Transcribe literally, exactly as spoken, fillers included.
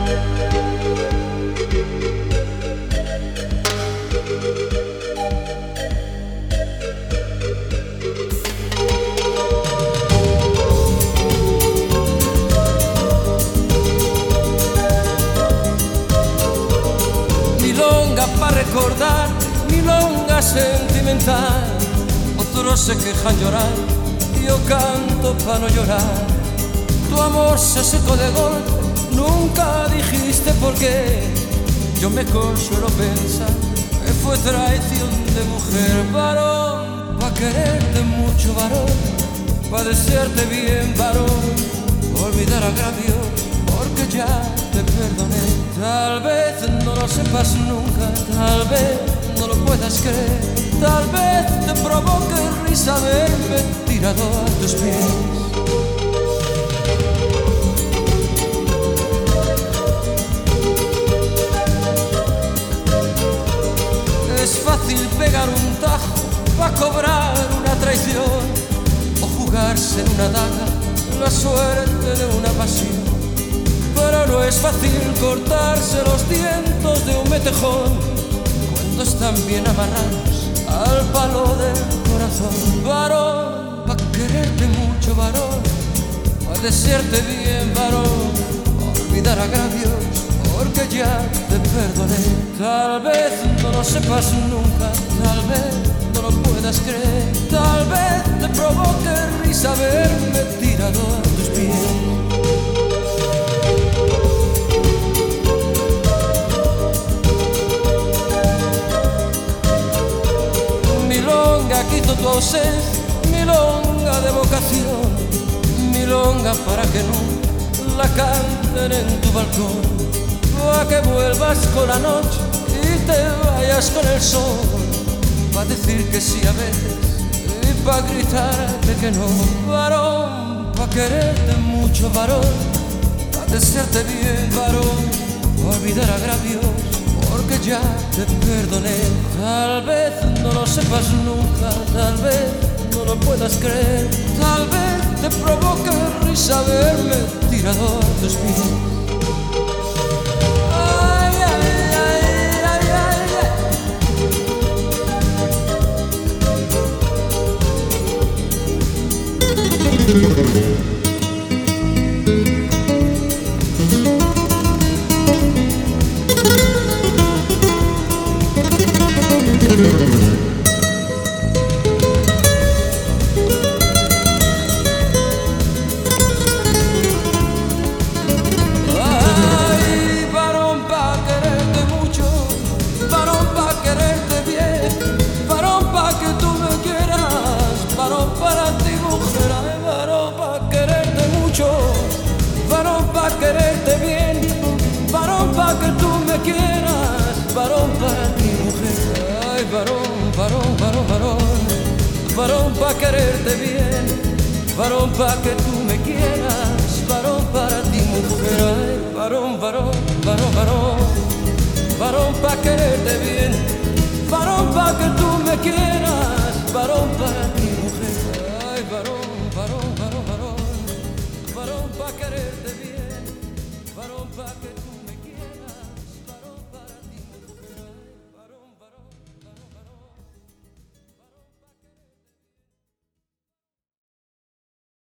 para recordar, milonga sentimental. Otros se quejan llorar, yo canto para no llorar. Tu amor se secó de golpe, nunca dijiste por qué. Yo me consuelo pensar que fue traición de mujer. Varón, pa' quererte mucho, varón, pa' desearte bien, varón, olvidar agravios, porque ya te perdoné. Tal vez no lo sepas nunca, tal vez no lo puedas creer, tal vez te provoque risa verme tirado a tus pies. Es fácil pegar un tajo pa' cobrar una traición, o jugarse en una daga la suerte de una pasión. Pero no es fácil cortarse los dientes de un metejón cuando están bien amarrados al palo del corazón. Varón, pa' quererte mucho, varón, pa' desearte bien, varón, olvidar agravios, porque ya te perdoné. Tal vez no lo sepas nunca, tal vez no lo puedas creer, tal vez te provoque risa verme tirado a tus pies. Milonga quito tu ausencia, milonga de vocación, milonga para que no la canten en tu balcón, pa' que vuelvas con la noche y te vayas con el sol, pa' decir que sí a veces y pa' gritarte que no. Varón, pa' quererte mucho, varón, pa' desearte bien, varón, olvidar agravios, porque ya te perdoné. Tal vez no lo sepas nunca, tal vez no lo puedas creer, tal vez te provoque risa verme tirado a tus pies. Ay, ay, ay, ay, ay, ay. Ay, varón, pa' quererte mucho, varón, pa' quererte bien, varón, pa' que tú me quieras, varón, para ti mujer. Ay, varón, pa' quererte mucho, varón, pa' quererte bien, varón, pa' que tú me quieras, varón, para ti mujer. Ay, varón, varón, varón, varón, varón, pa' quererte bien, varón, pa' que tú me quieras, varón, para ti mujer. Ay, varón, varón, varón, varón, varón, pa' quererte bien, varón, pa' que tú me quieras,